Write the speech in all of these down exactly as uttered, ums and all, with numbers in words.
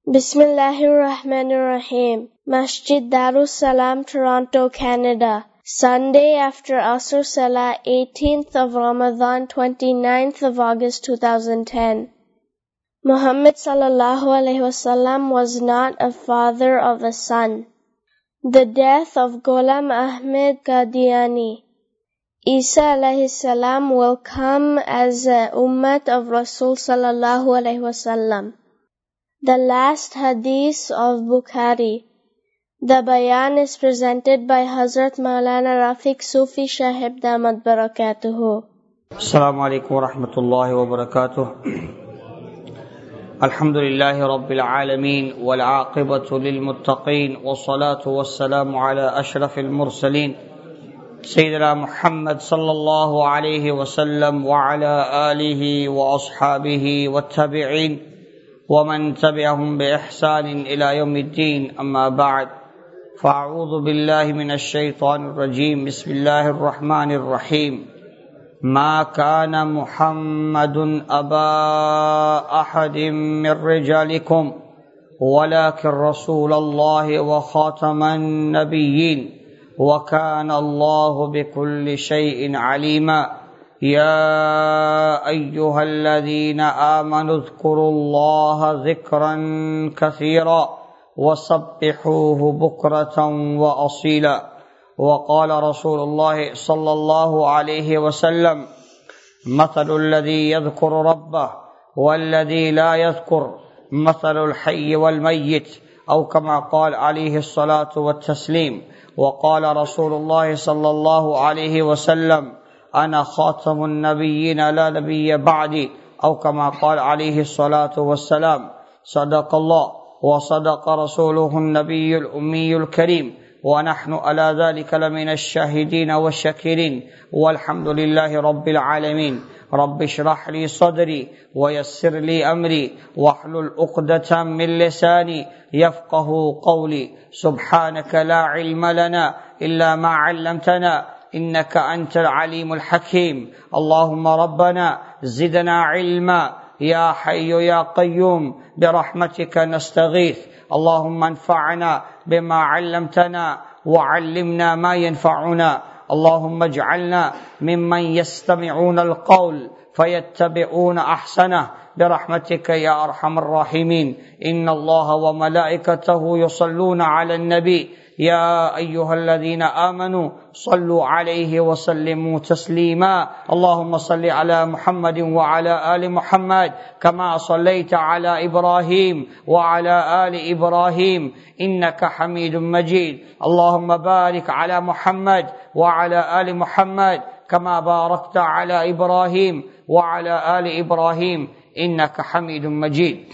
Bismillahirrahmanirrahim. Masjid Darus Salam, Toronto, Canada. Sunday after Asr Salah, eighteenth of Ramadan, twenty-ninth of August two thousand ten. Muhammad sallallahu alaihi wasallam was not a father of a son. The death of Ghulam Ahmed Qadiani. Isa alayhi salam will come as a ummat of Rasul sallallahu alaihi wasallam. The last hadith of Bukhari. The bayan is presented by Hazrat Maulana Rafiq Sufi Shahib Damad Barakatuhu. Assalamu alaikum wa rahmatullahi wa barakatuh. Alhamdulillahi Rabbil Alameen wal aqibatu lil muttaqeen wa salatu wa salamu ala ashrafil mursaleen Sayyidina Muhammad sallallahu alayhi wa sallam wa ala alihi wa ashabihi wa tabi'een ومن تبعهم بإحسان إلى يوم الدين أما بعد فأعوذ بالله من الشيطان الرجيم بسم الله الرحمن الرحيم ما كان محمد أبا أحد من رجالكم ولكن رسول الله وخاتم النبيين وكان الله بكل شيء عليما يا أيها الذين آمنوا اذكروا الله ذكرا كثيرا وسبحوه بكرة وأصيلا وقال رسول الله صلى الله عليه وسلم مثل الذي يذكر ربه والذي لا يذكر مثل الحي والميت أو كما قال عليه الصلاة والتسليم وقال رسول الله صلى الله عليه وسلم أنا خاتم النبيين لا نبي بعدي أو كما قال عليه الصلاة والسلام صدق الله وصدق رسوله النبي الأمي الكريم ونحن على ذلك لمن الشاهدين والشاكرين والحمد لله رب العالمين رب اشرح لي صدري ويسر لي أمري واحلل عقدة من لساني يفقه قولي سبحانك لا علم لنا إلا ما علمتنا إنك أنت العليم الحكيم اللهم ربنا زدنا علما يا حي يا قيوم برحمتك نستغيث اللهم انفعنا بما علمتنا وعلمنا ما ينفعنا اللهم اجعلنا ممن يستمعون القول فيتبعون أحسنه برحمتك يا أرحم الراحمين إن الله وملائكته يصلون على النبي يا أيها الذين آمنوا صلوا عليه وسلموا تسليما اللهم صل على محمد وعلى آل محمد كما صليت على إبراهيم وعلى آل إبراهيم إنك حميد مجيد اللهم بارك على محمد وعلى آل محمد كما باركت على إبراهيم وعلى آل إبراهيم إنك حميد مجيد.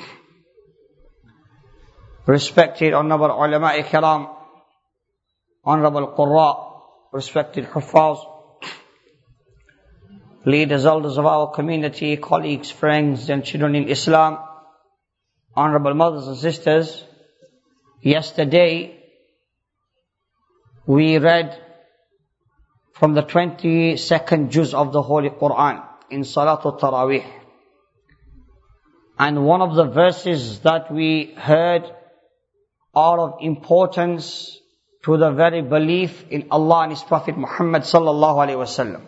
Respected honorable ulama ikram, honorable Qurra, respected Huffaz, leaders, elders of our community, colleagues, friends and children in Islam, honorable mothers and sisters, yesterday we read from the twenty-second juz of the Holy Quran in Salatul Taraweeh. And one of the verses that we heard are of importance to the very belief in Allah and His Prophet Muhammad sallallahu alaihi wasallam.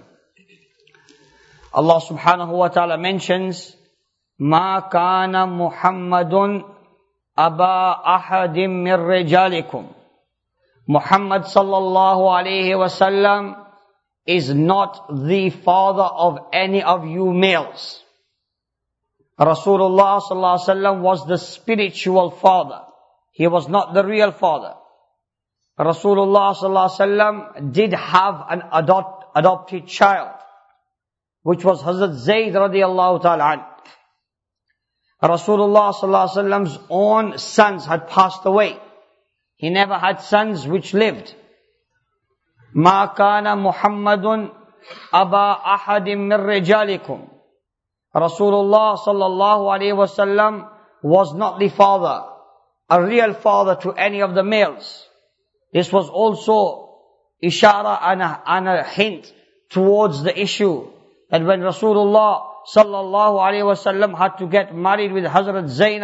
Allah subhanahu wa ta'ala mentions, "Ma kana Muhammadun aba ahadim min rijalikum." Muhammad sallallahu alaihi wasallam is not the father of any of you males. Rasulullah sallallahu alaihi wasallam was the spiritual father. He was not the real father. Rasulullah sallallahu alaihi wasallam did have an adopt, adopted child, which was Hazrat Zayd radiallahu ta'ala anh. Rasulullah sallallahu alaihi wasallam's own sons had passed away. He never had sons which lived. Ma kana Muhammadun aba ahadim min rijalikum. Rasulullah sallallahu alaihi wasallam was not the father, a real father to any of the males. This was also ishara and a, and a hint towards the issue that when Rasulullah sallallahu alaihi wasallam had to get married with Hazrat Zainab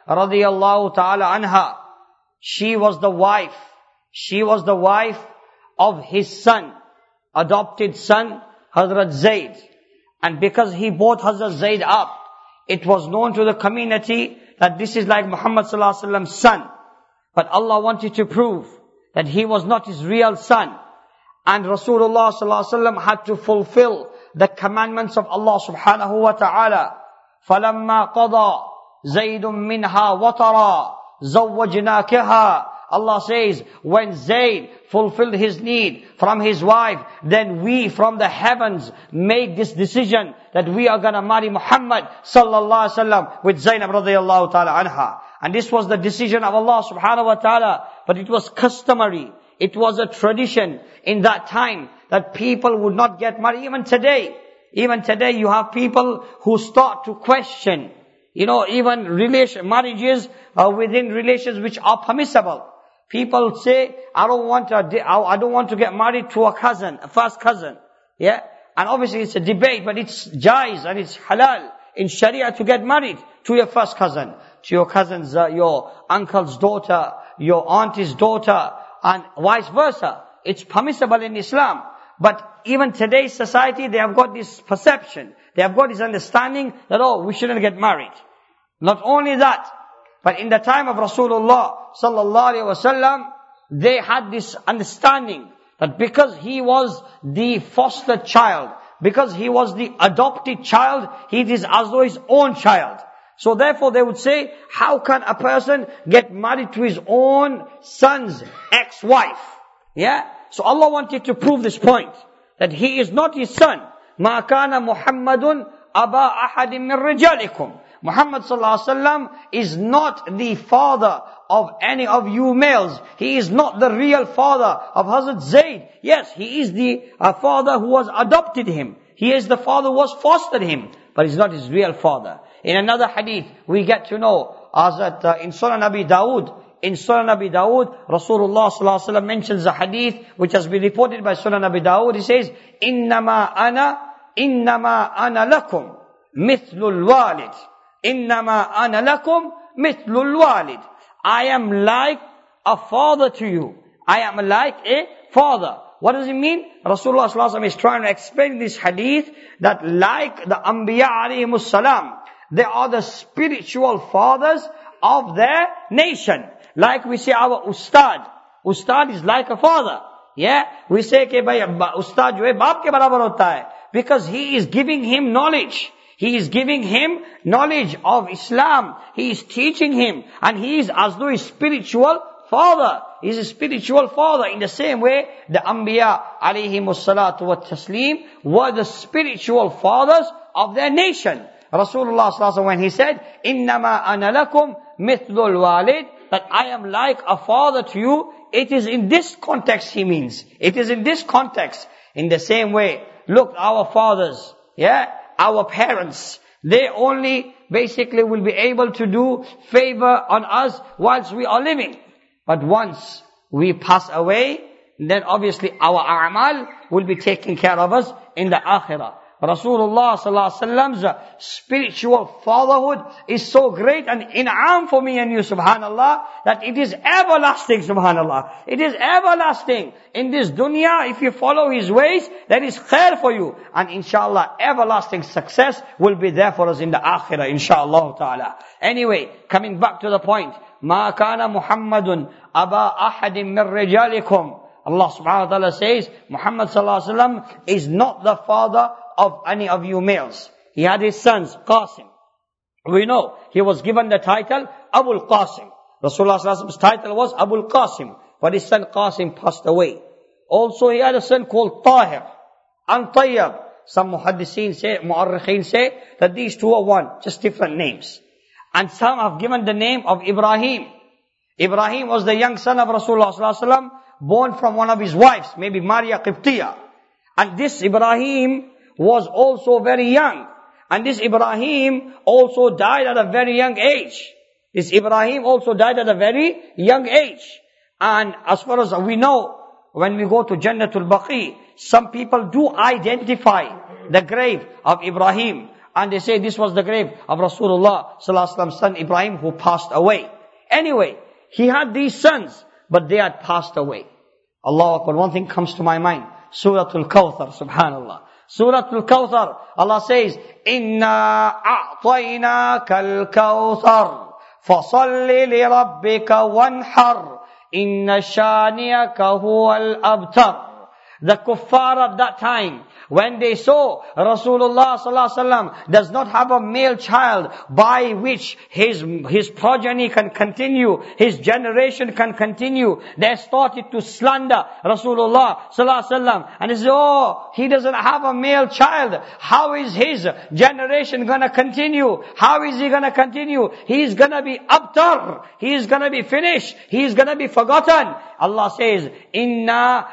radiyallahu ta'ala anha, she was the wife, she was the wife of his son, adopted son, Hazrat Zayd. And because he brought Hazrat Zayd up, it was known to the community that this is like Muhammad sallallahu alaihi wasallam's son. But Allah wanted to prove that he was not his real son. And Rasulullah sallallahu alaihi wasallam had to fulfill the commandments of Allah subhanahu wa ta'ala. فَلَمَّا قَضَى زَيْدٌ مِّنْهَا وَطَرًا زَوَّجْنَاكَهَا. Allah says, when Zayd fulfilled his need from his wife, then we from the heavens made this decision that we are going to marry Muhammad sallallahu alaihi wasallam with Zainab radiyallahu ta'ala anha. And this was the decision of Allah subhanahu wa ta'ala. But it was customary. It was a tradition in that time that people would not get married. Even today, even today you have people who start to question, you know, even relation, marriages uh, within relations which are permissible. People say, I don't want to, I don't want to get married to a cousin, a first cousin. Yeah? And obviously it's a debate, but it's jaiz and it's halal in Sharia to get married to your first cousin, to your cousin's, uh, your uncle's daughter, your auntie's daughter, and vice versa. It's permissible in Islam. But even today's society, they have got this perception. They have got this understanding that, oh, we shouldn't get married. Not only that, but in the time of Rasulullah sallallahu alaihi wasallam, they had this understanding that because he was the foster child, because he was the adopted child, he is as though his own child. So therefore they would say, how can a person get married to his own son's ex-wife? Yeah? So Allah wanted to prove this point, that he is not his son. مَا كَانَ مُحَمَّدٌ أَبَا أَحَدٍ مِّن رِجَالِكُمْ. Muhammad sallallahu alaihi wasallam is not the father of any of you males. He is not the real father of Hazrat Zayd. Yes, he is the uh, father who was adopted him. He is the father who was fostered him. But he's not his real father. In another hadith, we get to know, as that uh, in Sunan Abi Dawood, in Sunan Abi Dawood, Rasulullah sallallahu alaihi wasallam mentions a hadith which has been reported by Sunan Abi Dawood. He says, "Innama ana, innama ana lakum, mithlul walid. Innama ana lakum, mithlul walid. I am like a father to you. I am like a father." What does it mean? Rasulullah sallallahu alaihi wasallam is trying to explain this hadith that like the Anbiya alayhimus salam, they are the spiritual fathers of their nation. Like we say our ustad. Ustad is like a father. Yeah? We say ke bhai ustad jo hai baap ke barabar hota hai. Because he is giving him knowledge. He is giving him knowledge of Islam. He is teaching him. And he is as though a spiritual father. He is a spiritual father. In the same way, the Anbiya alayhimus salatu wa taslim were the spiritual fathers of their nation. Rasulullah sallallahu alaihi wasallam, when he said, "Innama ana lakum mithlul walid," that I am like a father to you, it is in this context he means. It is in this context. In the same way, look, our fathers, yeah, our parents, they only basically will be able to do favor on us whilst we are living. But once we pass away, then obviously our a'mal will be taking care of us in the akhirah. Rasulullah sallallahu alaihi wasallam's spiritual fatherhood is so great and in'am for me and you, subhanallah, that it is everlasting, subhanallah. It is everlasting. In this dunya, if you follow his ways, that is khair for you. And inshallah, everlasting success will be there for us in the akhirah, inshallah ta'ala. Anyway, coming back to the point, مَا كَانَ مُحَمَّدٌ أَبَا أَحَدٍ مِّن رِجَالِكُمْ. Allah subhanahu wa ta'ala says, Muhammad sallallahu alaihi wasallam is not the father of any of you males. He had his sons, Qasim. We know he was given the title Abul Qasim. Rasulullah sallallahu alaihi wasallam's title was Abul Qasim, but his son Qasim passed away. Also he had a son called Tahir and Tayyab. Some muhaddiseen say, mu'arrikhin say that these two are one, just different names. And some have given the name of Ibrahim. Ibrahim was the young son of Rasulullah sallallahu alaihi wasallam, born from one of his wives, maybe Maria Qibtiyah. And this Ibrahim was also very young. And this Ibrahim also died at a very young age. This Ibrahim also died at a very young age. And as far as we know, when we go to Jannatul Baqi, some people do identify the grave of Ibrahim And they say this was the grave of Rasulullah sallallahu alaihi wasallam's son Ibrahim, who passed away. Anyway, he had these sons, but they had passed away. Allahu Akbar. One thing comes to my mind. Surah Al-Kawthar, subhanallah. Surah Al-Kawthar, Allah says, Inna a'tainaka al-kawthar, fasalli li rabbika wanhar, inna shaniyaka huwa al-abtar. The kuffar at that time, when they saw Rasulullah sallallahu alaihi wasallam does not have a male child by which his his progeny can continue, his generation can continue, they started to slander Rasulullah sallallahu alaihi wasallam, and they said, oh, he doesn't have a male child. How is his generation gonna continue? How is he gonna continue? He is gonna be abtar. He is gonna be finished. He is gonna be forgotten. Allah says, Inna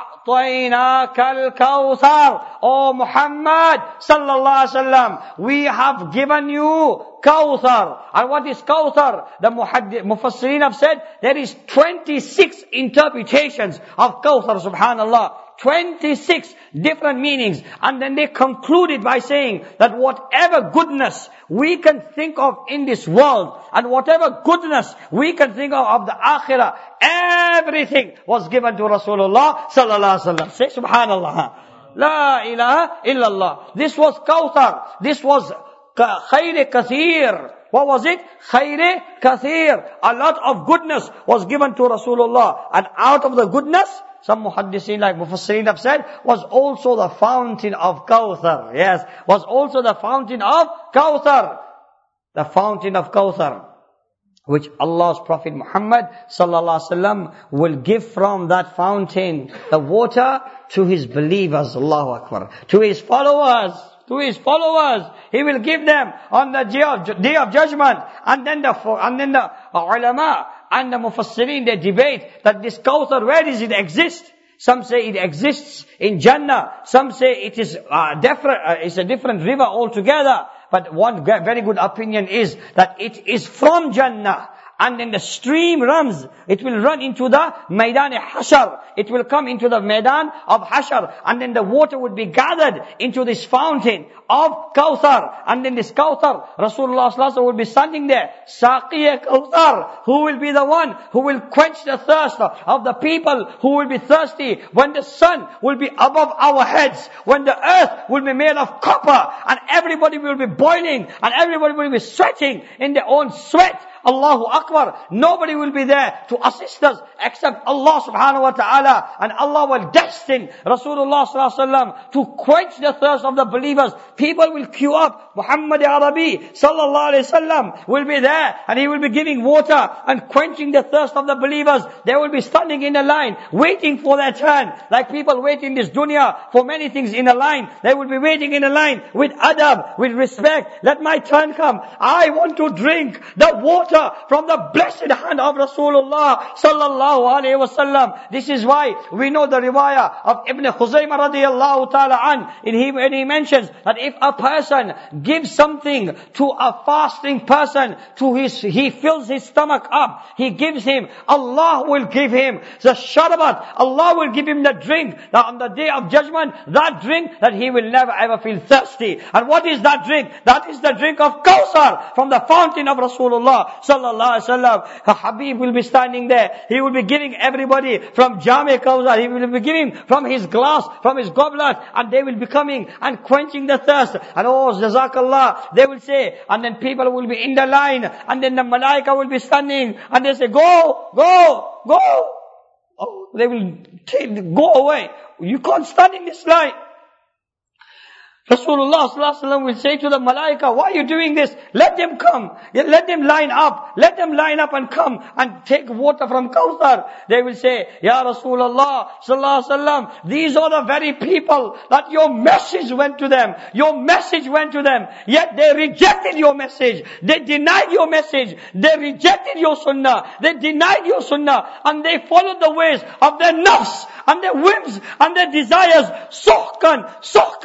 a'tainaka al-kawthar. O Muhammad sallallahu alaihi wasallam, we have given you Kawthar. And what is Kawthar? The Mufassirin have said there is twenty-six interpretations of Kawthar, subhanallah. twenty-six different meanings. And then they concluded by saying that whatever goodness we can think of in this world, and whatever goodness we can think of of the akhirah, everything was given to Rasulullah sallallahu alaihi wasallam. Say subhanallah. La ilaha illallah. This was Kawthar. This was khayr kathir. What was it? Khayr kathir. A lot of goodness was given to Rasulullah. And out of the goodness, some muhaddithin like Mufassirin have said, was also the fountain of Kawthar. Yes, was also the fountain of Kawthar. The fountain of Kawthar, which Allah's Prophet Muhammad sallallahu alaihi wasallam will give from that fountain the water to his believers. Allahu Akbar. To his followers. To his followers. He will give them on the day of, day of judgment. And then the, and then the ulama and the mufassirin, they debate that this Kawthar, where does it exist? Some say it exists in Jannah. Some say it is uh, different, uh, it's a different river altogether. But one very good opinion is that it is from Jannah. And then the stream runs. It will run into the Maidan Hashar. It will come into the Maidan of Hashar. And then the water would be gathered into this fountain of Kawthar. And then this Kawthar, Rasulullah sallallahu alaihi wasallam will be standing there. Saqiya Kawthar. Who will be the one who will quench the thirst of the people who will be thirsty when the sun will be above our heads. When the earth will be made of copper. And everybody will be boiling. And everybody will be sweating in their own sweat. Allahu Akbar. Nobody will be there to assist us except Allah subhanahu wa ta'ala. And Allah will destine Rasulullah sallallahu alaihi wasallam to quench the thirst of the believers. People will queue up. Muhammad Arabi sallallahu alaihi wasallam will be there, and he will be giving water and quenching the thirst of the believers. They will be standing in a line, waiting for their turn. Like people wait in this dunya for many things in a line. They will be waiting in a line with adab, with respect. Let my turn come. I want to drink the water from the blessed hand of Rasulullah sallallahu alaihi wasallam. This is why we know the riwayah of Ibn Khuzaymah radiyallahu ta'ala an, and he, and he mentions that if a person gives something to a fasting person, to his, he fills his stomach up, he gives him, Allah will give him the sharbat, Allah will give him the drink, that on the day of judgment, that drink that he will never ever feel thirsty. And what is that drink? That is the drink of Kawthar from the fountain of Rasulullah sallallahu alaihi wasallam. A Habib will be standing there. He will be giving everybody from Jami Kawthar. He will be giving from his glass, from his goblet, and they will be coming and quenching the thirst. And oh, Jazakallah, they will say, and then people will be in the line, and then the Malaika will be standing, and they say, go, go, go. Oh, they will take, go away. You can't stand in this line. Rasulullah sallallahu alaihi wasallam will say to the Malaika, why are you doing this? Let them come. Let them line up. Let them line up and come and take water from Kawthar. They will say, Ya Rasulullah sallallahu alaihi wasallam, these are the very people that your message went to them. Your message went to them. Yet they rejected your message. They denied your message. They rejected your sunnah. They denied your sunnah. And they followed the ways of their nafs and their whims and their desires. Suhkan, suhkan.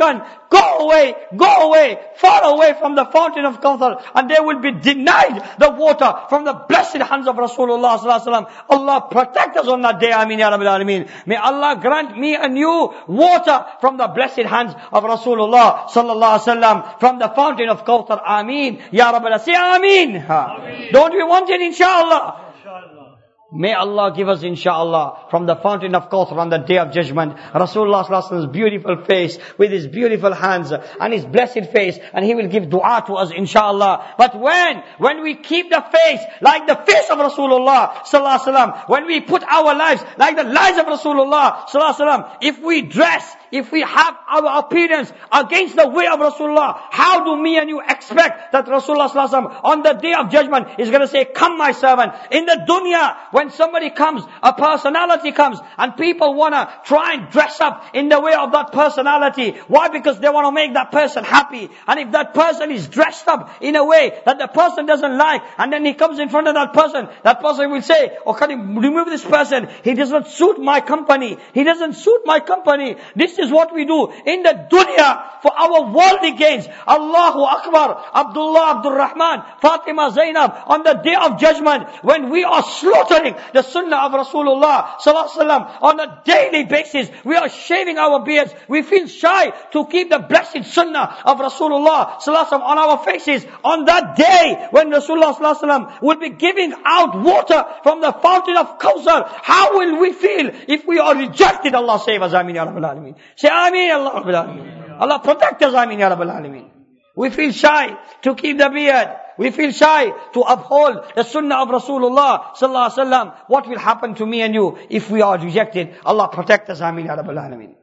go away, go away, far away from the fountain of Kawthar, and they will be denied the water from the blessed hands of Rasulullah sallallahu alaihi wasallam. Allah protect us on that day. Ameen ya Rabbil Alameen. May Allah grant me and you water from the blessed hands of Rasulullah sallallahu alaihi wasallam, from the fountain of Kawthar. Ameen ya Rabbil Alameen. Say Ameen. Ameen. Don't we want it, inshallah? May Allah give us, inshallah, from the fountain of Kawthar on the day of judgment, Rasulullah sallallahu alaihi wasallam's beautiful face, with his beautiful hands, and his blessed face, and he will give dua to us, inshallah. But when, when we keep the face like the face of Rasulullah sallallahu alaihi wasallam, when we put our lives like the lives of Rasulullah sallallahu alaihi wasallam, if we dress, if we have our appearance against the way of Rasulullah, how do me and you expect that Rasulullah sallallahu alaihi wasallam on the day of judgment is going to say, come my servant? In the dunya, when somebody comes, a personality comes, and people want to try and dress up in the way of that personality. Why? Because they want to make that person happy. And if that person is dressed up in a way that the person doesn't like, and then he comes in front of that person, that person will say, oh, can you remove this person? He does not suit my company. He doesn't suit my company. This is what we do in the dunya for our worldly gains. Allahu Akbar, Abdullah, Abdul Rahman, Fatima, Zainab, on the day of judgment, when we are slaughtering the sunnah of Rasulullah sallallahu alaihi wasallam on a daily basis, we are shaving our beards, we feel shy to keep the blessed sunnah of Rasulullah sallallahu alaihi wasallam on our faces. On that day when Rasulullah sallallahu alaihi wasallam will be giving out water from the fountain of Kawthar, how will we feel if we are rejected? Allah save us. Ameen ya Rabbil Alameen. Say Ameen, Allah Rabbil Alameen. Allah protect us. Ameen ya Rabbil Alameen. We feel shy to keep the beard. We feel shy to uphold the sunnah of Rasulullah sallallahu alaihi wasallam. What will happen to me and you if we are rejected? Allah protect us. Ameen ya Rabbil Alameen.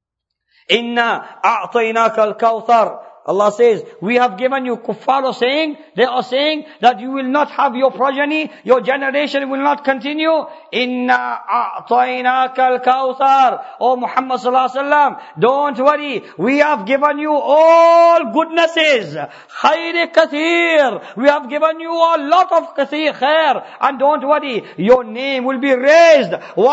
Inna a'tainaka al-Kawthar. Allah says, we have given you. Kuffar are saying, they are saying that you will not have your progeny, your generation will not continue. Inna a'tainaka al-Kawthar. Oh Muhammad sallallahu alaihi wasallam, don't worry. We have given you all goodnesses. Khayr kathir. We have given you a lot of kathir khair. And don't worry, your name will be raised.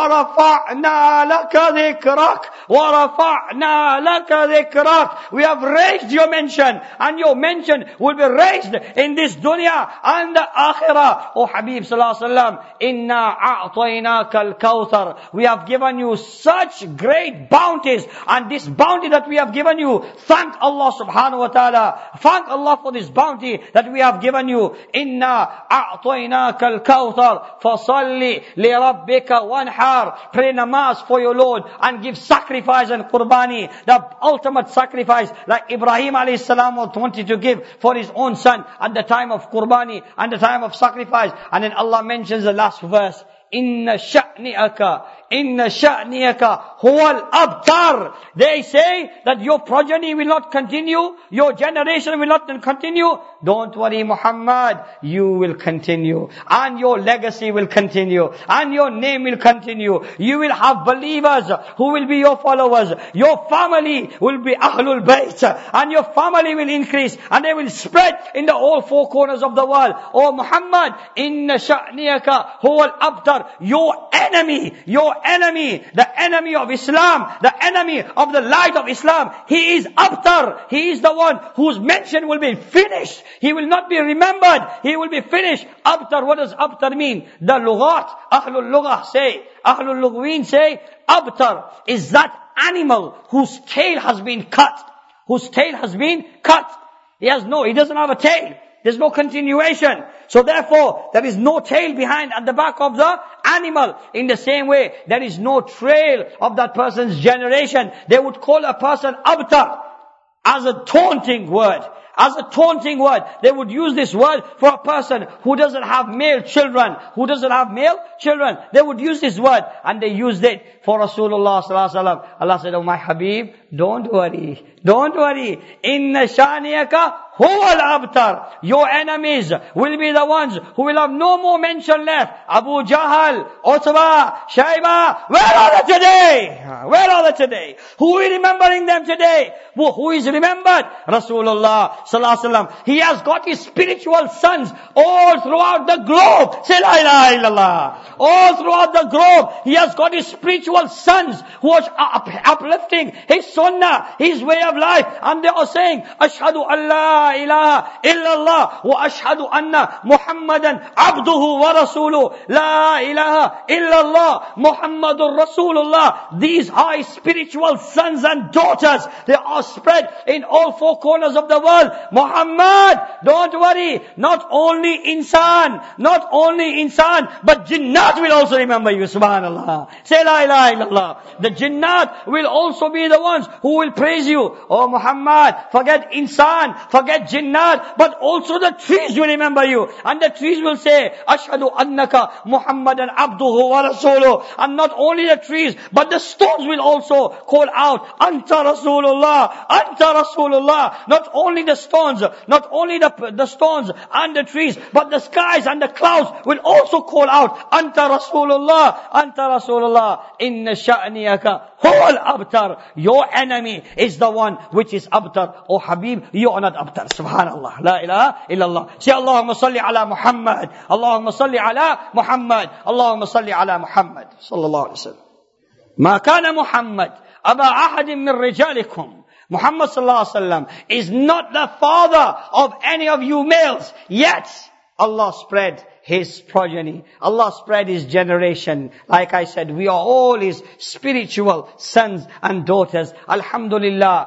وَرَفَعْنَا لَكَ ذِكْرَكَ وَرَفَعْنَا لَكَ ذِكْرَكَ. We have raised your mention, and your mention will be raised in this dunya and the akhirah. Oh Habib sallallahu alaihi wasallam, inna a'tainaka al-Kawthar. We have given you such great bounties, and this bounty that we have given you, thank Allah subhanahu wa ta'ala. Thank Allah for this bounty that we have given you. Inna a'tainaka al-Kawthar fasalli li rabbika wanhar. Pray namaz for your Lord and give sacrifice and qurbani, the ultimate sacrifice, like Ibrahim alayhi salam wanted to give for his own son at the time of qurbani and the time of sacrifice. And then Allah mentions the last verse, Inna sha'ni'aka, Inna sha'ni'aka huwal abtar. They say that your progeny will not continue, your generation will not continue. Don't worry Muhammad, you will continue, and your legacy will continue, and your name will continue. You will have believers who will be your followers. Your family will be Ahlul Bayt, and your family will increase, and they will spread in the all four corners of the world. Oh Muhammad, Inna sha'ni'aka huwal abtar. Your enemy, your enemy, the enemy of Islam, the enemy of the light of Islam, he is abtar. He is the one whose mention will be finished. He will not be remembered. He will be finished. Abtar, what does abtar mean? The lughat, Ahlul Lughah say, Ahlul Lughween say, abtar is that animal whose tail has been cut. Whose tail has been cut. He has no, he doesn't have a tail. There's no continuation. So therefore, there is no tail behind at the back of the animal. In the same way, there is no trail of that person's generation. They would call a person abtar as a taunting word. As a taunting word. They would use this word for a person who doesn't have male children. Who doesn't have male children. They would use this word. And they used it for Rasulullah sallallahu alaihi wasallam. Allah said, oh my Habib, don't worry. Don't worry. Inna shani'aka huwa al-abtar. Your enemies will be the ones who will have no more mention left. Abu Jahl, Utbah, Shayba, where are they today? Where are they today? Who is remembering them today? Who, who is remembered? Rasulullah sallallahu alaihi wasallam. He has got his spiritual sons all throughout the globe. Say la ilaha illallah. All throughout the globe, he has got his spiritual sons who are up, uplifting his sunnah, his way of life, and they are saying, Ashhadu an la ilaha illallah wa ashhadu anna Muhammadan abduhu wa rasuluh. La ilaha illallah Muhammadur Rasulullah. These high spiritual sons and daughters, they are spread in all four corners of the world. Muhammad, don't worry, not only insan, not only insan, but jinnat will also remember you. Subhanallah. Say la ilaha illallah. The jinnat will also be the ones who will praise you. Oh Muhammad, forget insan, forget jinnat, but also the trees will remember you. And the trees will say, Ashhadu annaka Muhammadan abduhu wa rasuluh. And not only the trees, but the stones will also call out, Anta Rasulullah, Anta Rasulullah. Not only the stones, not only the, the stones and the trees, but the skies and the clouds will also call out, Anta Rasulullah, Anta Rasulullah. Inna sha'niyaka huwal abtar. Your enemy is the one which is abtar. Oh Habib, you are not abtar. Subhanallah. La ilaha illallah. Say Allahumma salli ala Muhammad. Allahumma salli ala Muhammad. Allahumma salli ala Muhammad. Sallallahu alayhi wa sallam. Ma kana Muhammad aba ahadin min rijalikum. Muhammad sallallahu alaihi wasallam is not the father of any of you males. Yet Allah spread his progeny. Allah spread his generation. Like I said, we are all his spiritual sons and daughters. Alhamdulillah,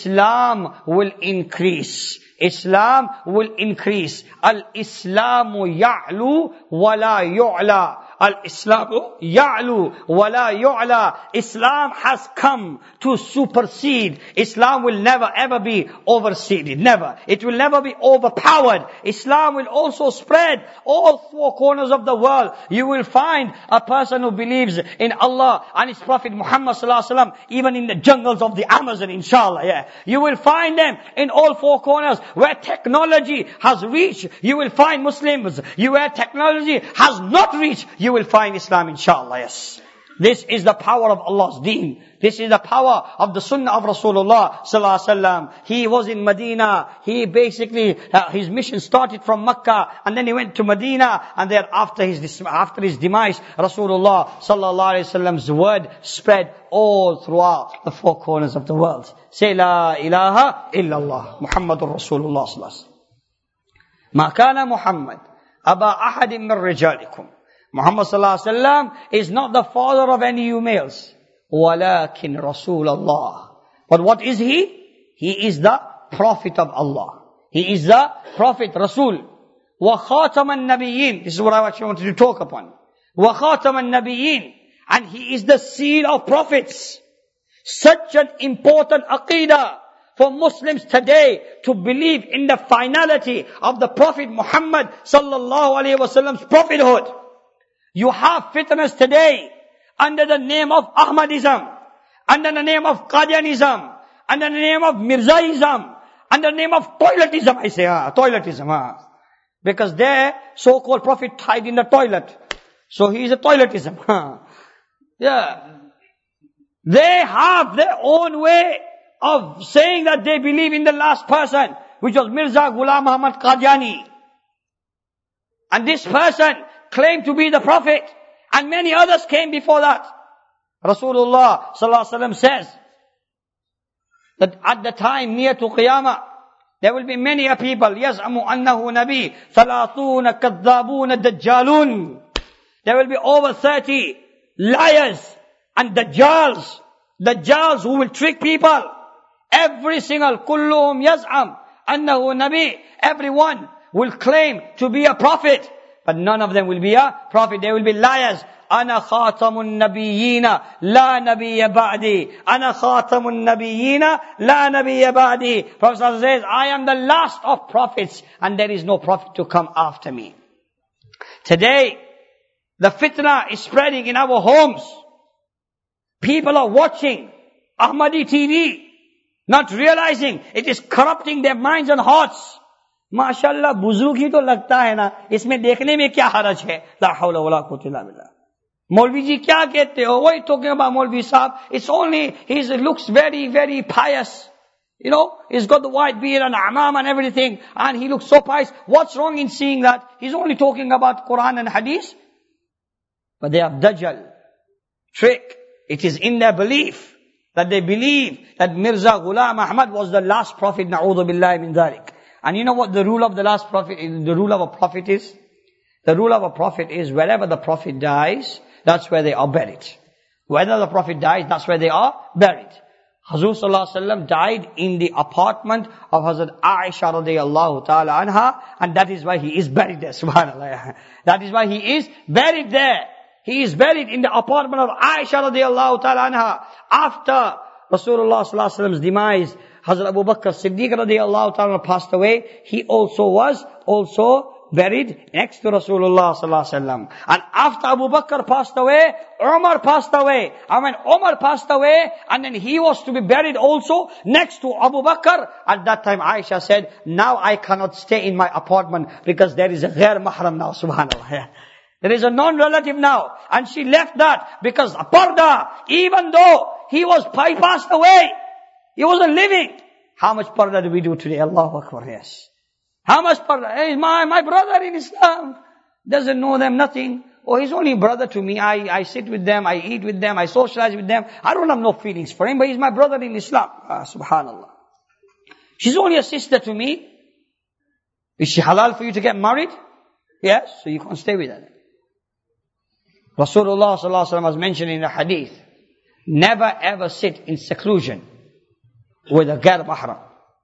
Islam will increase. Islam will increase. Al-Islamu ya'lu wa la yu'la. Al-Islamu ya'lu wa la yu'la. Islam has come to supersede. Islam will never ever be overseded. Never. It will never be overpowered. Islam will also spread all four corners of the world. You will find a person who believes in Allah and His Prophet Muhammad sallallahu alaihi wasallam even in the jungles of the Amazon, inshallah. Yeah. You will find them in all four corners where technology has reached. You will find Muslims. You where technology has not reached, you will find Islam, inshallah. Yes. This is the power of Allah's deen. This is the power of the sunnah of Rasulullah sallallahu alaihi wasallam. He was in Medina. He basically, uh, his mission started from Mecca, and then he went to Medina, and then after his, after his demise, Rasulullah sallallahu alaihi wasallam's word spread all throughout the four corners of the world. Say la ilaha illallah Muhammadur Rasulullah sallallahu alaihi wasallam. Ma kana Muhammad aba ahadin min rijalikum. Muhammad sallallahu alaihi wasallam is not the father of any you males. Walakin Rasulullah. But what is he? He is the prophet of Allah. He is the prophet, Rasul. Wa khataman nabiyyin. This is what I actually wanted to talk upon. Wa khataman nabiyyin. And he is the seal of prophets. Such an important aqidah for Muslims today to believe in the finality of the Prophet Muhammad sallallahu alaihi wasallam's prophethood. You have fitnas today under the name of Ahmadism, under the name of Qadianism, under the name of Mirzaism, under the name of toiletism. I say, ah, toiletism, ah. Because their so-called prophet died in the toilet. So he is a toiletism. Ah. Yeah. They have their own way of saying that they believe in the last person, which was Mirza Ghulam Muhammad Qadiani. And this person claimed to be the prophet, and many others came before that. Rasulullah sallallahu alaihi wasallam says that at the time near to Qiyamah, there will be many a people, يَزْعَمُ أَنَّهُ نَبِي ثَلَاثُونَ كَذَّابُونَ دَجَّالُونَ. There will be over thirty liars and dajjals, dajjals who will trick people. Every single, كُلُّهُمْ يَزْعَمُ أَنَّهُ نَبِي. Everyone will claim to be a prophet. But none of them will be a prophet. They will be liars. أَنَا خَاتَمُ النَّبِيِّينَ لَا نَبِيَّ بَعْدِي. أَنَا خَاتَمُ النَّبِيِّينَ لَا نَبِيَّ بَعْدِي. Prophet says, I am the last of prophets, and there is no prophet to come after me. Today, the fitna is spreading in our homes. People are watching Ahmadi T V. Not realizing it is corrupting their minds and hearts. माशाल्लाह बुजुर्ग ही तो लगता है ना, इसमें देखने में क्या हरज है. ला हौला वला कुव्वता इल्ला बिल्लाह. मौलवी जी क्या कहते हो? What are you talking about, Maulvi Sahab? It's only, he looks very, very pious. You know, he's got the white beard and amam and everything, and he looks so pious. What's wrong in seeing that? He's only talking about Quran and Hadith. But they have dajjal, trick. It is in their belief that they believe that Mirza Ghulam Ahmad was the last prophet. Na'udhu billahi min dhalik. And you know what the rule of the last prophet, the rule of a prophet is? The rule of a prophet is wherever the prophet dies, that's where they are buried. Whether the prophet dies, that's where they are buried. Hazrat Sallallahu Alaihi Wasallam died in the apartment of Hazrat Aisha radiyallahu ta'ala anha, and that is why he is buried there, subhanallah. That is why he is buried there. He is buried in the apartment of Aisha radiyallahu ta'ala anha. After Rasulullah Sallallahu Alaihi Wasallam's demise, Hazrat Abu Bakr Siddiq radiyallahu ta'ala passed away. He also was also buried next to Rasulullah Sallallahu Alaihi Wasallam. And after Abu Bakr passed away, Umar passed away. And when Umar passed away, and then he was to be buried also next to Abu Bakr, at that time Aisha said, now I cannot stay in my apartment because there is a ghair mahram now, subhanallah. There is a non-relative now. And she left that because parda, even though he was he passed away, he wasn't living. How much parda do we do today? Allahu Akbar, yes. How much parda? Hey, my, my brother in Islam doesn't know them, nothing. Oh, he's only brother to me. I, I sit with them, I eat with them, I socialize with them. I don't have no feelings for him, but he's my brother in Islam. Ah, subhanallah. She's only a sister to me. Is she halal for you to get married? Yes, so you can't stay with her. Rasulullah Sallallahu Alaihi Wasallam has mentioned in the hadith, never ever sit in seclusion with a ghair mahram.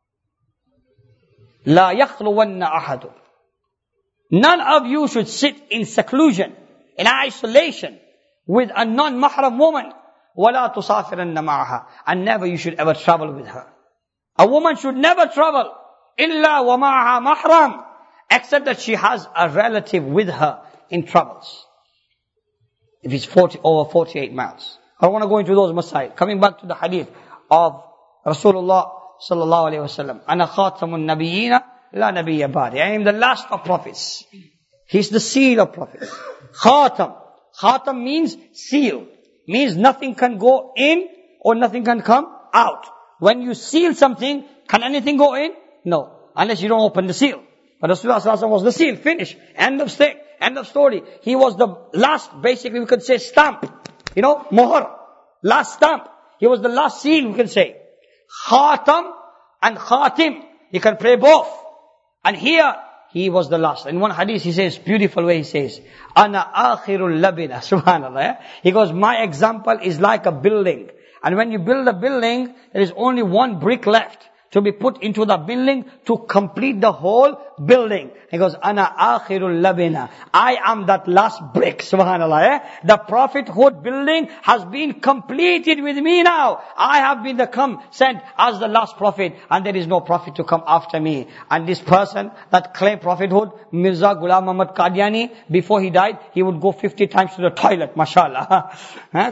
La yakhluwanna ahadu. None of you should sit in seclusion, in isolation, with a non-mahram woman. وَلَا تُسَافِرَنَّ مَعَهَا. And never you should ever travel with her. A woman should never travel, إِلَّا وَمَعَهَا مَحْرَمْ, except that she has a relative with her in troubles. If it's forty, over forty-eight miles. I don't want to go into those masail. Coming back to the hadith of Rasulullah Sallallahu Alaihi Wasallam. Ana khatamun nabiyina la nabiyya ba'di. I am the last of prophets. He's the seal of prophets. Khatam. Khatam means seal. Means nothing can go in or nothing can come out. When you seal something, can anything go in? No. Unless you don't open the seal. But Rasulullah Sallallahu Alaihi Wasallam was the seal. Finish. End of stick. End of story. He was the last, basically we could say stamp. You know, mohar. Last stamp. He was the last seal, we can say. Khatam and Khatim. You can pray both. And here, he was the last. In one hadith, he says, beautiful way he says, Ana akhirul labina. Subhanallah. He goes, my example is like a building. And when you build a building, there is only one brick left to be put into the building to complete the whole building. He goes, Ana akhirul labina. I am that last brick. Subhanallah. Eh? The prophethood building has been completed with me now. I have been the come sent as the last prophet, and there is no prophet to come after me. And this person that claimed prophethood, Mirza Ghulam Muhammad Qadiani, before he died, he would go fifty times to the toilet. Mashallah. eh?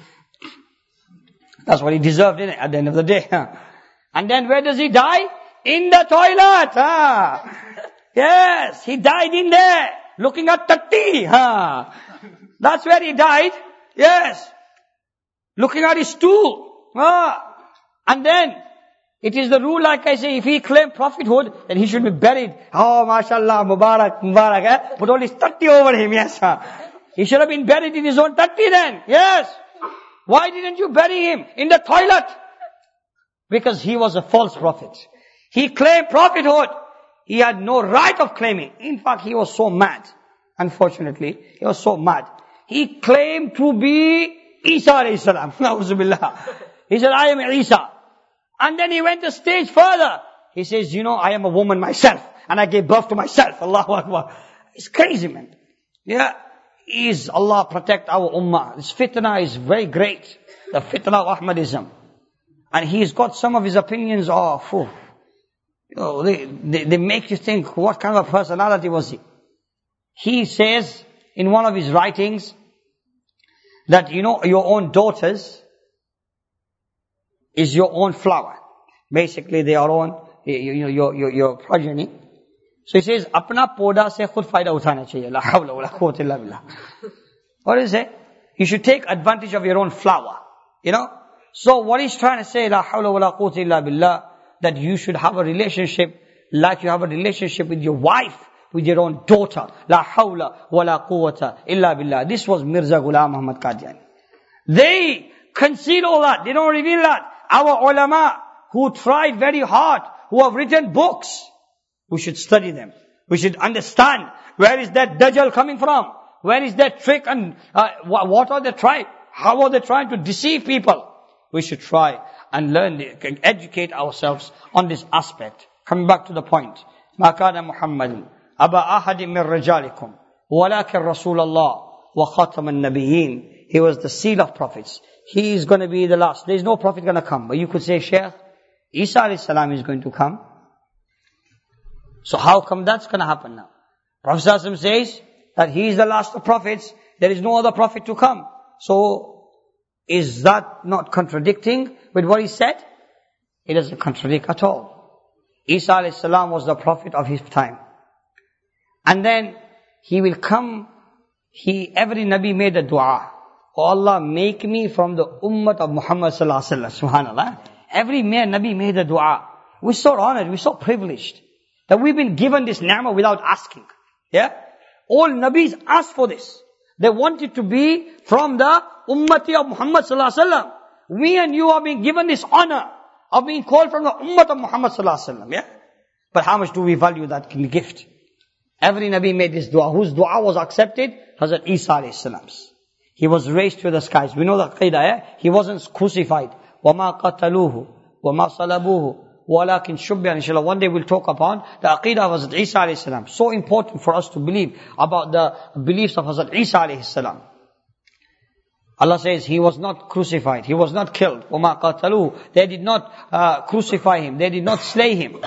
That's what he deserved, isn't it, at the end of the day. And then where does he die? In the toilet. Ah. Yes, he died in there, looking at Tatti. Ah. That's where he died. Yes. Looking at his stool. Ah. And then, it is the rule, like I say, if he claimed prophethood, then he should be buried. Oh, mashallah, Mubarak, Mubarak. Eh? Put all his Tatti over him, yes. Ah. He should have been buried in his own Tatti then. Yes. Why didn't you bury him in the toilet? Because he was a false prophet. He claimed prophethood. He had no right of claiming. In fact, he was so mad. Unfortunately, he was so mad. He claimed to be Isa alayhi salam. He said, I am Isa. And then he went a stage further. He says, you know, I am a woman myself. And I gave birth to myself. Allahu Akbar. It's crazy, man. Yeah. Is Allah protect our ummah. This fitna is very great. The fitna of Ahmadism. And he's got some of his opinions off. Oh, you know, they, they, they make you think, what kind of personality was he? He says in one of his writings that, you know, your own daughters is your own flower. Basically, they are own, you know, your, your, your progeny. So he says, apna poda se khud fayda uthana chahiye. La hawla wa la quwwata illa billah. What is it? You should take advantage of your own flower. You know? So what he's trying to say, la hawla wa la quwwata illa billah, that you should have a relationship like you have a relationship with your wife, with your own daughter. La hawla wa la quwwata illa billah. This was Mirza Ghulam Muhammad Qadiani. They conceal all that. They don't reveal that. Our ulama, who tried very hard, who have written books, we should study them. We should understand where is that Dajjal coming from? Where is that trick and uh, what are they trying? How are they trying to deceive people? We should try and learn, and educate ourselves on this aspect. Coming back to the point. ما كان محمد أبا أحد من رجالكم ولكن رسول الله وخاتم النبيين. He was the seal of prophets. He is going to be the last. There is no prophet going to come. But you could say, Shaykh, Isa alayhi salam is going to come. So how come that's going to happen now? Prophet says that he is the last of prophets. There is no other prophet to come. So is that not contradicting with what he said? It doesn't contradict at all. Isa alayhi salam was the prophet of his time. And then he will come. He every Nabi made a dua. Oh Allah, make me from the ummah of Muhammad sallallahu alaihi wasallam. Subhanallah. Every man, Nabi made a dua. We're so honored, we're so privileged that we've been given this ni'mah without asking. Yeah? All Nabis asked for this. They wanted to be from the ummati of Muhammad sallallahu alaihi wasallam. We and you are being given this honor of being called from the ummah of Muhammad sallallahu alaihi wasallam. Yeah? But how much do we value that gift? Every Nabi made this dua. Whose dua was accepted? Hazrat Isa alayhi salam's. He was raised to the skies. We know the Aqidah, eh? He wasn't crucified. وَمَا قَتَلُوهُ وَمَا صَلَبُوهُ وَلَكِنْ شُبِّهَ. Inshallah, one day we'll talk upon the Aqidah of Hazrat Isa alayhi salam. So important for us to believe about the beliefs of Hazrat Isa alayhi salam. Allah says he was not crucified. He was not killed. وَمَا قَتَلُوهُ. They did not uh, crucify him. They did not slay him.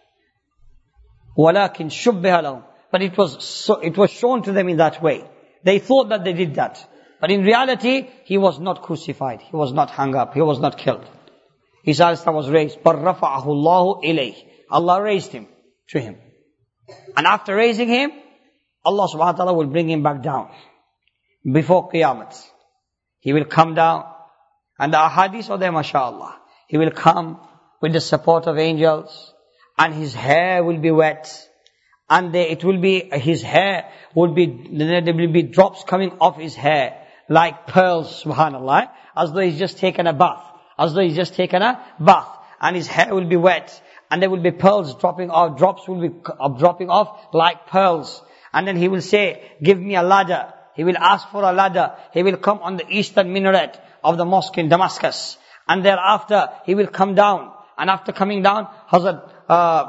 وَلَكِنْ شُبِّهَ لَهُمْ. But it was so, it was shown to them in that way. They thought that they did that. But in reality, he was not crucified. He was not hung up. He was not killed. Isa was raised. But رَفَعَهُ اللَّهُ إِلَيْهِ. Allah raised him to him. And after raising him, Allah subhanahu wa ta'ala will bring him back down. Before Qiyamah. He will come down. And the ahadith are there, mashallah. He will come with the support of angels. And his hair will be wet. And they, it will be, his hair will be, there will be drops coming off his hair. Like pearls, subhanallah. As though he's just taken a bath. As though he's just taken a bath. And his hair will be wet. And there will be pearls dropping off, drops will be dropping off like pearls. And then he will say, give me a ladder. He will ask for a ladder. He will come on the eastern minaret of the mosque in Damascus. And thereafter, he will come down. And after coming down, Hazrat uh,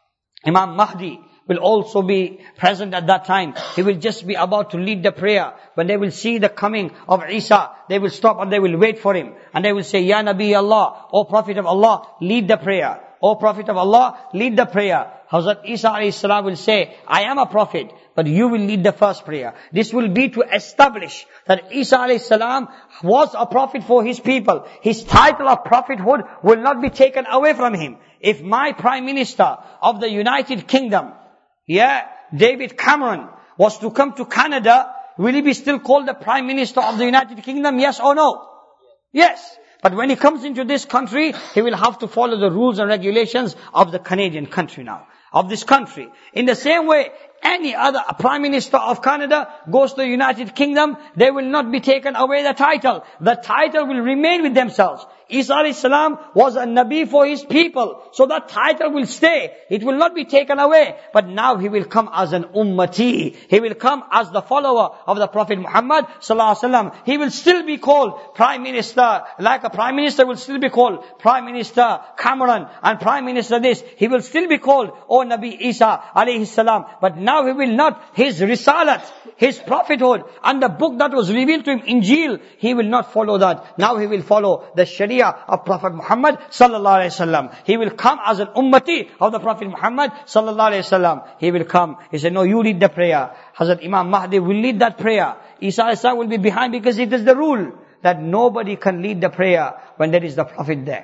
Imam Mahdi will also be present at that time. He will just be about to lead the prayer. When they will see the coming of Isa, they will stop and they will wait for him. And they will say, Ya Nabi Allah, O Prophet of Allah, lead the prayer. O Prophet of Allah, lead the prayer. Hazrat Isa alayhi salam will say, I am a prophet, but you will lead the first prayer. This will be to establish that Isa alayhi salam was a prophet for his people. His title of prophethood will not be taken away from him. If my Prime Minister of the United Kingdom, yeah, David Cameron, was to come to Canada, will he be still called the Prime Minister of the United Kingdom? Yes or no? Yes. But when he comes into this country, he will have to follow the rules and regulations of the Canadian country now. Of this country. In the same way, any other Prime Minister of Canada goes to the United Kingdom, they will not be taken away the title. The title will remain with themselves. Isa alayhi salam was a Nabi for his people. So that title will stay. It will not be taken away. But now he will come as an ummati. He will come as the follower of the Prophet Muhammad sallallahu alaihi wasallam. He will still be called Prime Minister. Like a Prime Minister will still be called Prime Minister Cameron and Prime Minister this. He will still be called, O Nabi Isa alayhi salam. But now he will not, his risalat, his prophethood, and the book that was revealed to him, Injil, he will not follow that. Now he will follow the Sharia of Prophet Muhammad sallallahu alaihi wasallam. He will come as an ummati of the Prophet Muhammad sallallahu alaihi wasallam. He will come. He said, no, you lead the prayer. Hazrat Imam Mahdi will lead that prayer. Isa alayhi salam will be behind because it is the rule that nobody can lead the prayer when there is the Prophet there.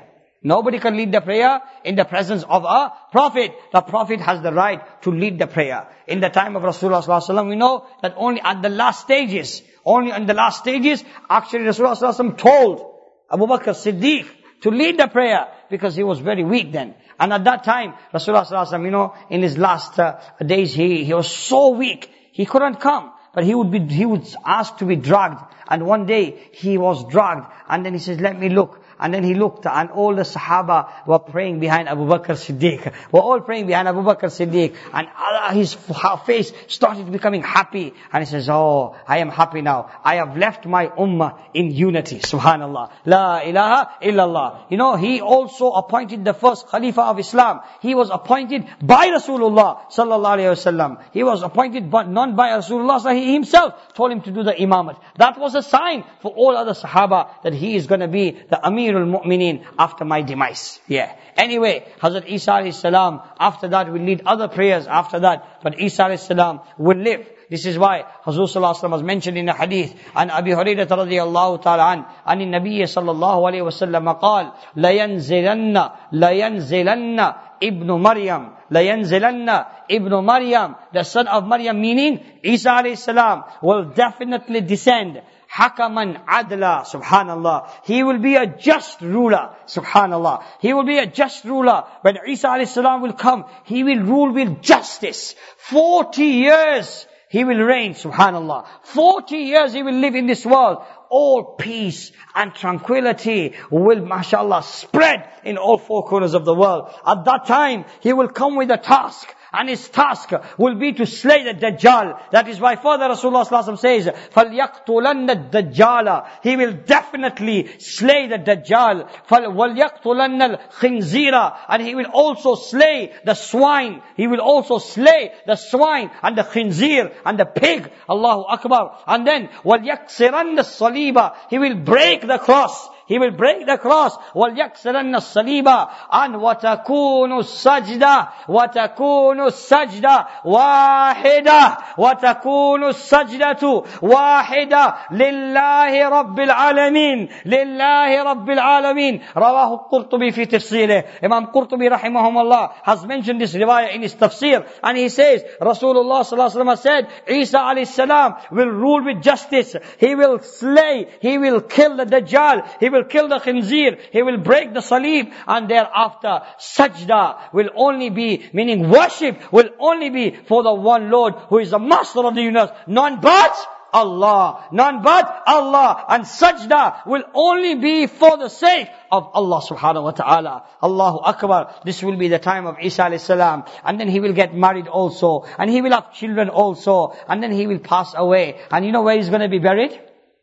Nobody can lead the prayer in the presence of a Prophet. The Prophet has the right to lead the prayer. In the time of Rasulullah sallallahu alaihi wasallam, we know that only at the last stages, only in the last stages, actually Rasulullah sallallahu alaihi wasallam told Abu Bakr Siddiq to lead the prayer, because he was very weak then. And at that time, Rasulullah sallallahu alaihi wasallam, you know, in his last uh, days, he, he was so weak, he couldn't come. But he would be, he would ask to be dragged. And one day, he was dragged. And then he says, let me look. And then he looked, and all the Sahaba were praying behind Abu Bakr Siddiq. Were all praying behind Abu Bakr Siddiq. And Allah, his face started becoming happy. And he says, oh, I am happy now. I have left my ummah in unity. Subhanallah. La ilaha illallah. You know, he also appointed the first Khalifa of Islam. He was appointed by Rasulullah sallallahu alayhi wasallam. He was appointed but not by Rasulullah. So he himself told him to do the imamat. That was a sign for all other Sahaba that he is going to be the Amir al-Mu'mineen after my demise. Yeah. Anyway, Hazrat Isa alayhi salam, after that will lead other prayers after that. But Isa alayhi salam will live. This is why Hazrat sallallahu alayhi wa sallam was mentioned in a hadith. And Abi Hurairah radiyallahu ta'ala an, and in Nabi sallallahu alayhi wa sallam قال لَيَنْزِلَنَّ لَيَنْزِلَنَّ Ibn Maryam, لَيَنْزِلَنَّ Ibn Maryam, the son of Maryam, meaning Isa alayhi salam, will definitely descend. Hakaman adla, subhanallah. He will be a just ruler, subhanallah. He will be a just ruler. When Isa alayhi salam will come, he will rule with justice. Forty years he will reign, subhanallah. Forty years he will live in this world. All peace and tranquility will, mashallah, spread in all four corners of the world. At that time, he will come with a task. And his task will be to slay the Dajjal. That is why further Rasulullah sallallahu alaihi wasallam says, فَلْيَقْتُلَنَّ الدَّجَّالَ. He will definitely slay the Dajjal. وَلْيَقْتُلَنَّ الْخِنْزِيرَ. And he will also slay the swine. He will also slay the swine and the khinzir and the pig. Allahu Akbar. And then, وَلْيَكْسِرَنَّ الصَّلِيبَ. He will break the cross. He will break the cross. وَلْيَكْسِرَنَّ الصَّلِيبَ. And وَتَكُونُ السَّجْدَةِ وَتَكُونُ السَّجْدَةِ وَاحِدَةً وَتَكُونُ السَّجْدَةُ وَاحِدَةً لِلَّهِ رَبِّ الْعَالَمِينَ لِلَّهِ رَبِّ الْعَالَمِينَ. رواه القرطبي في تفسيره. Imam Qurtubi rahimahumullah has mentioned this riwayah in his tafsir. And he says, Rasulullah sallallahu alaihi wasallam said, Isa alayhi salam will rule with justice. He will slay, he will kill the Dajjal, he will kill the khinzir, he will break the salib, and thereafter sajda will only be, meaning worship will only be for the one Lord who is the master of the universe, none but Allah, none but Allah. And sajda will only be for the sake of Allah subhanahu wa ta'ala. Allahu Akbar. This will be the time of Isa alayhi salam. And then he will get married also. And he will have children also. And then he will pass away. And you know where he's going to be buried?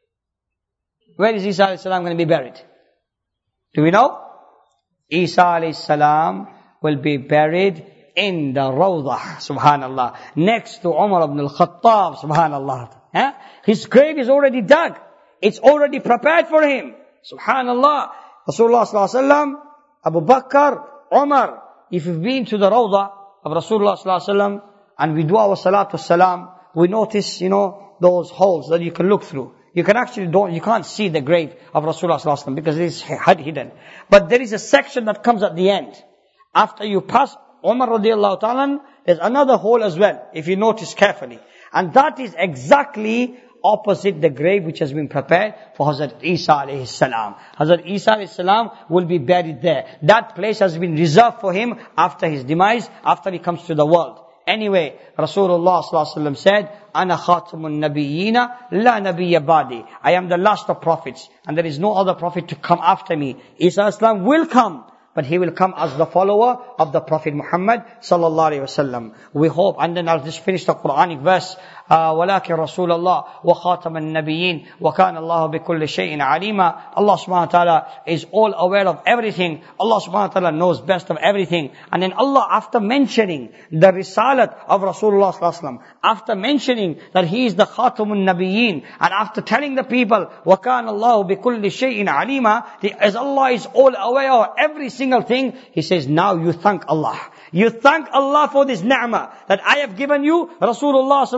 Where is Isa alayhi salam going to be buried? Do we know? Isa alayhi salam will be buried in the Rawdah, subhanallah, next to Umar ibn al-Khattab, subhanallah. Eh? His grave is already dug. It's already prepared for him. Subhanallah. Rasulullah sallallahu alaihi wasallam, Abu Bakr, Umar. If you've been to the Rawdah of Rasulullah sallallahu alaihi wasallam, and we do our salatu salam, we notice, you know, those holes that you can look through. You can actually don't, you can't see the grave of Rasulullah sallallahu alaihi wasallam because it is hidden. But there is a section that comes at the end. After you pass Umar radiallahu ta'ala, there's another hole as well, if you notice carefully. And that is exactly opposite the grave which has been prepared for Hazrat Isa alayhi salam. Hazrat Isa alayhi salam will be buried there. That place has been reserved for him after his demise, after he comes to the world. Anyway, Rasulullah sallallahu alaihi wasallam said, Ana khatamun nabiyyina la nabiyya ba'di. I am the last of prophets, and there is no other prophet to come after me. Isa alayhi salam will come, but he will come as the follower of the Prophet Muhammad sallallahu alaihi wasallam. We hope, and then I'll just finish the Quranic verse. ولكن رسول الله وخاتم النبيين وكان الله بكل شيء عليما. Allah subhanahu wa ta'ala is all aware of everything. Allah subhanahu wa ta'ala knows best of everything. And then Allah, after mentioning the risalat of Rasulullah sallallahu alaihi wasallam, after mentioning that he is the khatamun nabiyyin, and after telling the people وكان الله بكل شيء عليما, as Allah is all aware of every single thing, he says, now you thank Allah. You thank Allah for this ni'mah that I have given you, Rasulullah sallallahu alaihi wasallam,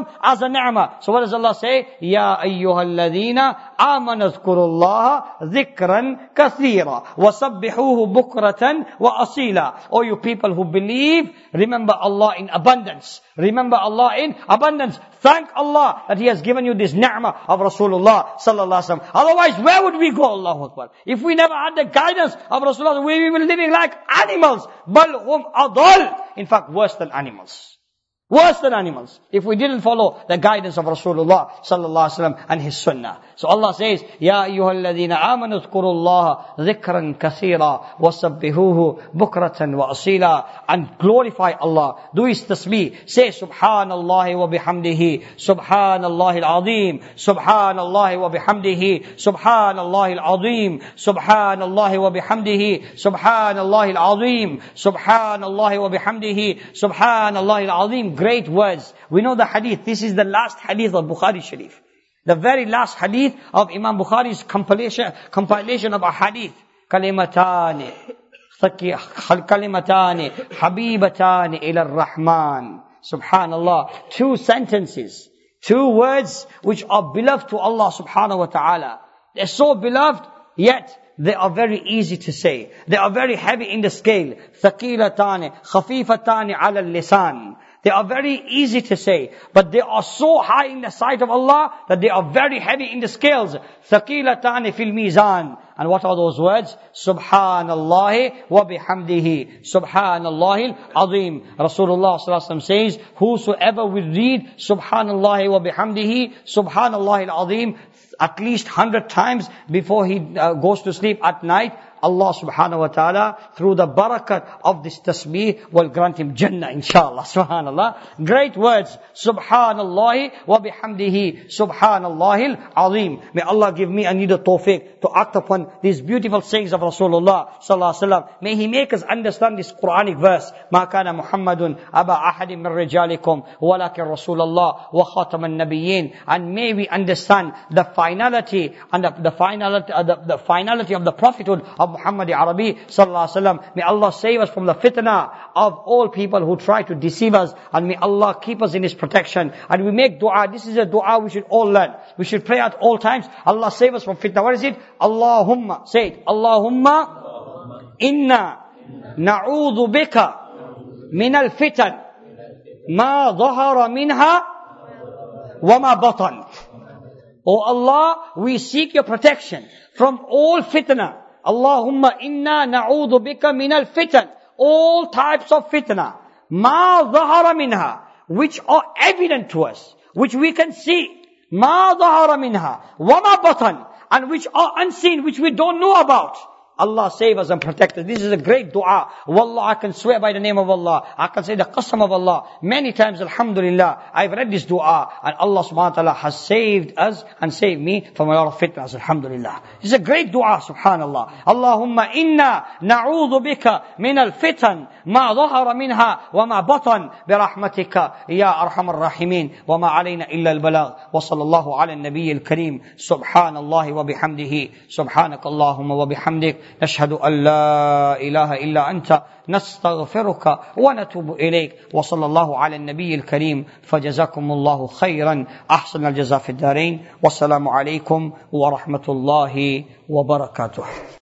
Wasallam as a ni'mah. So what does Allah say? Ya ayyuhalladhina amanu dhkurullaha dhikran kathira wa sabbihuhu bukratan wa asila. O you people who believe, remember Allah in abundance. Remember Allah in abundance. Thank Allah that He has given you this ni'mah of Rasulullah sallallahu alaihi wasallam. Otherwise, where would we go? Allahu Akbar. If we never had the guidance of Rasulullah, we were living like animals. Bal hum adal. In fact, worse than animals. Worse than animals. If we didn't follow the guidance of Rasulullah sallallahu alaihi wasallam and his sunnah. So Allah says, Ya ayyuhalladhina amanu dhkurullaha dhikran kathira wa sabbihuhu bukratan wa asila. And glorify Allah. Do His tasbih. Say Subhanallahi wa bihamdihi. Subhanallahi al-azim. Subhanallahi wa bihamdihi. Subhanallahi al-azim. Subhanallahi wa bihamdihi. Subhanallahi al-azim. Subhanallahi wa bihamdihi. Subhanallahi al-azim. Great words. We know the hadith. This is the last hadith of Bukhari Sharif. The very last hadith of Imam Bukhari's compilation, compilation of a hadith. Kalimatani. Kalimatani. Habibatani ila ar-Rahman. Subhanallah. Two sentences. Two words which are beloved to Allah subhanahu wa ta'ala. They're so beloved, yet they are very easy to say. They are very heavy in the scale. Thaqilatani. Khafifatani ala al-lisan. They are very easy to say, but they are so high in the sight of Allah that they are very heavy in the scales. Thaqilatani fil mizan. And what are those words? Subhanallahi wa bihamdihi. Subhanallahi al-azim. Rasulullah sallallahu alaihi wasallam says, whosoever will read Subhanallahi wa bihamdihi, Subhanallahi al-azim, at least hundred times before he uh, goes to sleep at night, Allah subhanahu wa ta'ala, through the barakat of this tasbih, will grant him Jannah, inshallah. Subhanallah. Great words. Subhanallahi wa bihamdihi. Subhanallahi al-azim. May Allah give me and you the tawfiq to act upon these beautiful sayings of Rasulullah sallallahu alaihi wasallam. May He make us understand this Quranic verse. Ma kana Muhammadun aba ahadin min rijalikum walakin Rasulullah wa khataman nabiyyin. And may we understand the finality and the, the finality, uh, the, the finality of the prophethood of Muhammad Arabi sallallahu alaihi wasallam. May Allah save us from the fitna of all people who try to deceive us, and may Allah keep us in His protection. And we make dua. This is a dua we should all learn. We should pray at all times. Allah save us from fitna. What is it? Allahumma. Say it. Allahumma inna na'udhu bika min al-fitan ma dhahara minha wa ma batan. Oh Allah, we seek your protection from all fitna. Allahumma inna na'udhu bika min al-fitan. All types of fitna. Ma dhahara minha. Which are evident to us. Which we can see. Ma dhahara minha. Wa ma batan. And which are unseen. Which we don't know about. Allah save us and protect us. This is a great dua. Wallah, I can swear by the name of Allah. I can say the qasam of Allah. Many times, alhamdulillah, I've read this dua. And Allah subhanahu wa ta'ala has saved us and saved me from a lot of fitnas, alhamdulillah. This is a great dua, subhanallah. Allahumma inna na'udhu bika min al-fitan ma dhahara minha wa ma batan birahmatika ya arhamar rahimin wa ma alayna illa al-balagh wa sallallahu ala al-nabiy al-kareem subhanallahi wa bihamdihi subhanakallahumma wa bihamdik نشهد أن لا إله إلا أنت نستغفرك ونتوب إليك وصلى الله على النبي الكريم فجزاكم الله خيرا أحسن الجزاء في الدارين والسلام عليكم ورحمة الله وبركاته.